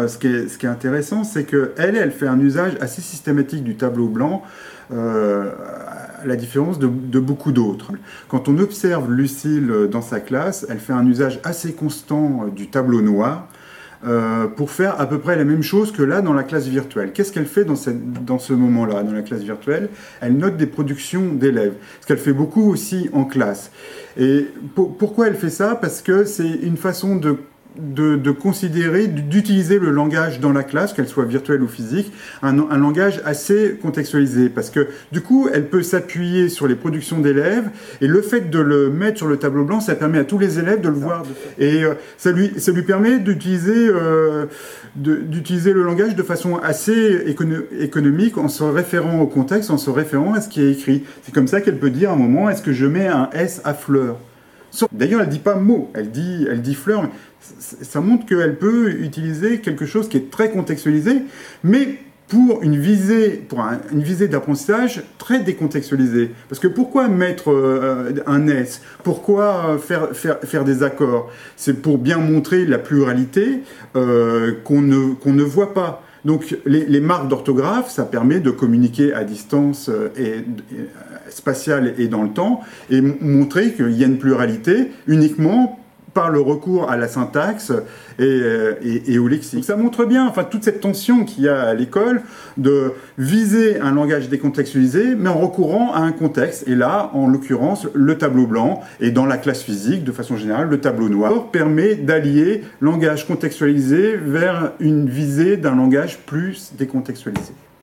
ce qui est intéressant, c'est qu'elle fait un usage assez systématique du tableau blanc, à la différence de beaucoup d'autres. Quand on observe Lucille dans sa classe, elle fait un usage assez constant du tableau noir, pour faire à peu près la même chose que là dans la classe virtuelle. Qu'est-ce qu'elle fait dans ce moment-là, dans la classe virtuelle? Elle note des productions d'élèves, ce qu'elle fait beaucoup aussi en classe. Et pourquoi elle fait ça? Parce que c'est une façon de considérer, d'utiliser le langage dans la classe, qu'elle soit virtuelle ou physique, un langage assez contextualisé, parce que du coup, elle peut s'appuyer sur les productions d'élèves, et le fait de le mettre sur le tableau blanc, ça permet à tous les élèves de le voir. Et ça lui permet d'utiliser le langage de façon assez économique, en se référant au contexte, en se référant à ce qui est écrit. C'est comme ça qu'elle peut dire à un moment, est-ce que je mets un S à fleur? D'ailleurs, elle ne dit pas mot, elle dit fleur. Mais ça montre qu'elle peut utiliser quelque chose qui est très contextualisé, mais pour une visée d'apprentissage très décontextualisée. Parce que pourquoi mettre un S? Pourquoi faire des accords? C'est pour bien montrer la pluralité qu'on ne voit pas. Donc les marques d'orthographe, ça permet de communiquer à distance spatiale et dans le temps, et montrer qu'il y a une pluralité uniquement par le recours à la syntaxe et au lexique. Donc ça montre bien, enfin, toute cette tension qu'il y a à l'école de viser un langage décontextualisé, mais en recourant à un contexte. Et là, en l'occurrence, le tableau blanc, et dans la classe physique, de façon générale, le tableau noir, permet d'allier langage contextualisé vers une visée d'un langage plus décontextualisé.